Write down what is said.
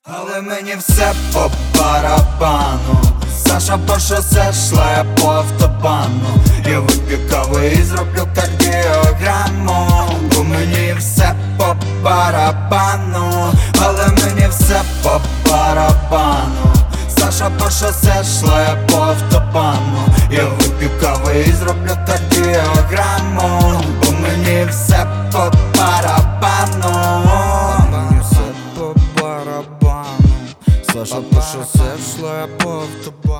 Але мені все по барабану. Саша по шосе шле по автобану. Я вип'ю каву і зроблю кардіограму. Бо мені все по барабану. Але мені все по барабану. Саша по шосе шле по автобану. Я вип'ю каву і зроблю кардіограму. Бо мені все по барабану. Саша по шосе шле по автобану.